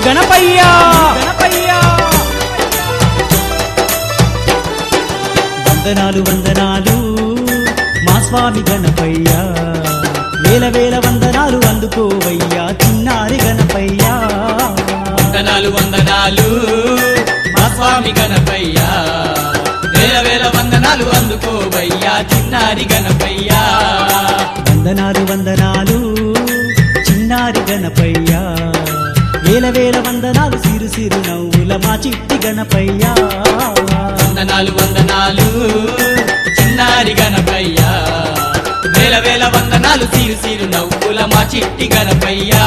గణపయ్యా వందనాలు వందనాలు మా స్వామి గణపయ్యా వేల వేల వందనాలు అందుకోవయ్యా చిన్నారి గణపయ్యా వందనాలు వందనాలు మా స్వామి గణపయ్యా వేల వేల వందనాలు అందుకోవయ్యా చిన్నారి గణపయ్యా వందనాలు వందనాలు చిన్నారి గణపయ్యా వేల వేల వందనాలు సిరు సిరు నవ్వుల మా చిట్టి గణపయ్యా వందనాలు వందనాలు చిన్నారి గణపయ్యా వేల వేల వందనాలు సిరు సిరు నవ్వుల మా చిట్టి గణపయ్యా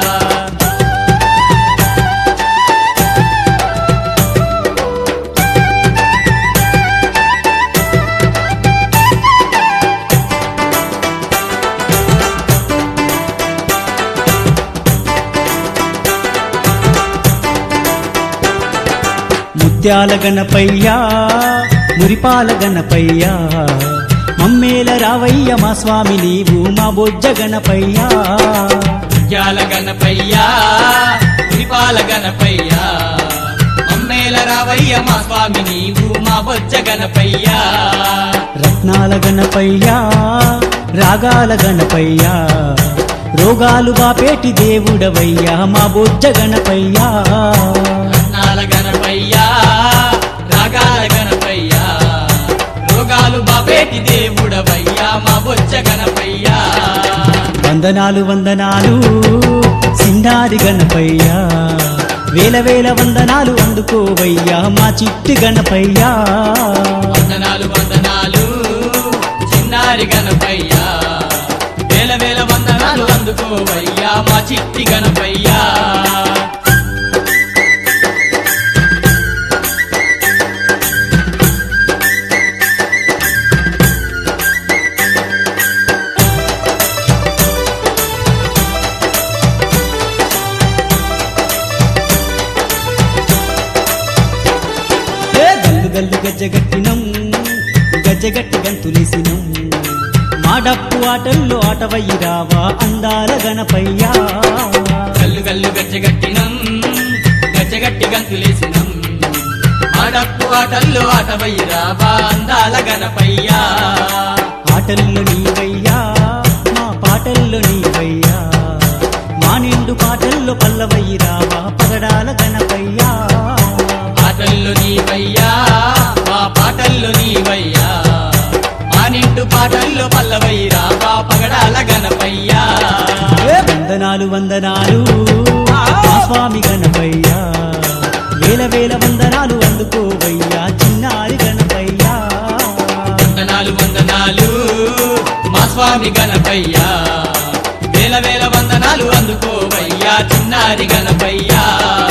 ముత్యాల గణపయ్యా మురిపాల గణపయ్యా మమ్మేల రావయ్య మా స్వామి నీవు మా బొజ్జ గణపయ్యా ముత్యాల గణపయ్యా మురిపాల గణపయ్యా మమ్మేల రావయ్య మా స్వామి నీవు మా బొజ్జ గణపయ్యా రత్నాల గణపయ్యా రాగాల గణపయ్యా రోగాలు బాపేటి దేవుడవయ్యా మా బొజ్జ గణపయ్యా రత్నాల గణపయ్యా రాగాల గణపయ్యా రోగాలు బాపేటి దేవుడవయ్యా మా బొజ్జ గణపయ్యా వందనాలు వందనాలు సింగారి గణపయ్యా వేల వేల వందనాలు అందుకోవయ్యా మా చిట్టి గణపయ్యా వందనాలు వందనాలు చిన్నారి గణపయ్యా వేల వేల వందనాలు అందుకోవయ్యా మా చిట్టి గణపయ్యా గల్లు గల్లు గజ్జగట్టినం గజ్జగట్టి గంతులేసినం మా డప్పు ఆటల్లో ఆటవయ్యి రావా అందాల గణపయ్యా గల్లు గల్లు గజ్జగట్టినం గజ్జగట్టి గంతులేసినం మాడప్పు ఆటల్లో ఆటవయ్యరావా అందాల గణపయ్యా ఆటల్లో నీవయ్యా మా పాటల్లో నీవయ్యా మా నిండు పాటల్లో పల్లవయ్యి రావా పగడాల గణపయ్యా ఆటల్లో నీవయ్యా మా పాటల్లో నీవయ్యా మా నిండు పాటల్లో పల్లవయ్యరావా పగడాల గణపయ్యా వందనాలు వందనాలు మా స్వామి గణపయ్యా వేల వేల వందనాలు అందుకోవయ్యా చిన్నారి గణపయ్యా వందనాలు వందనాలు మా స్వామి గణపయ్యా వేల వేల వందనాలు అందుకోవయ్యా చిన్నారి గణపయ్యా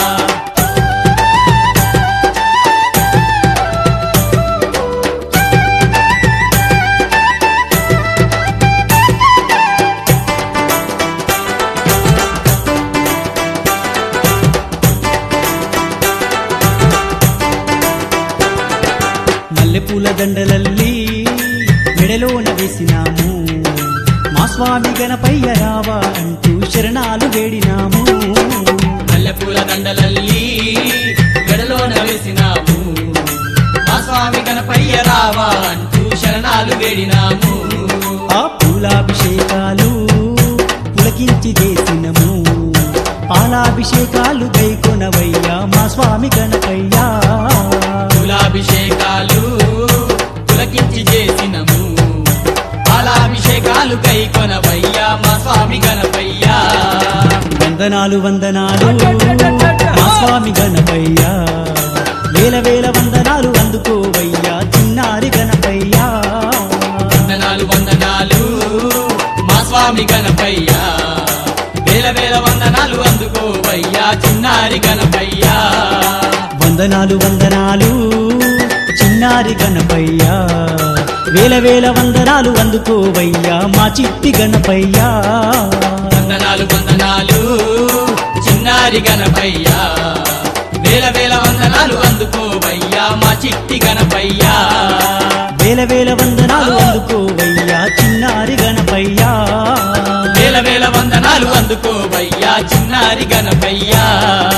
మల్లెపూల దండలల్లి మెడలోన వేసినాము మా స్వామి గణపయ్య రావా అంటూ శరణాలు వేడినాము మల్లెపూల దండలల్లి గడలోన వేసినాము మా స్వామి గణపయ్య రావా అంటూ శరణాలు వేడినాము ఆ పూలాభిషేకాలు పులకించి చేసినము పాలాభిషేకాలు గైకొనవయ్యా మా స్వామి గణపయ్యా పూలాభిషేకాలు పులకించి చేసినము పాలాభిషేకాలు కైకొనవయ్యా మా స్వామి గణపయ్యా వందనాలు వందనాలు మా స్వామి గణపయ్యా వేల వేల వందనాలు అందుకోవయ్యా చిన్నారి గణపయ్యా వందనాలు వందనాలు మా స్వామి గణపయ్యా వేల వేల వందనాలు అందుకోవయ్యా చిన్నారి గణపయ్యా వందనాలు వందనాలు చిన్నారి గణపయ్యా వేల వేల వందనాలు అందుకోవయ్యా మా చిట్టి గణపయ్యా వందనాలు వందనాలు చిన్నారి గణపయ్యా వేల వేల వందనాలు అందుకోవయ్యా మా చిట్టి గణపయ్యా వేల వేల వందనాలు అందుకోవయ్యా చిన్నారి గణపయ్యా వేల వేల వందనాలు అందుకోవయ్యా చిన్నారి గణపయ్యా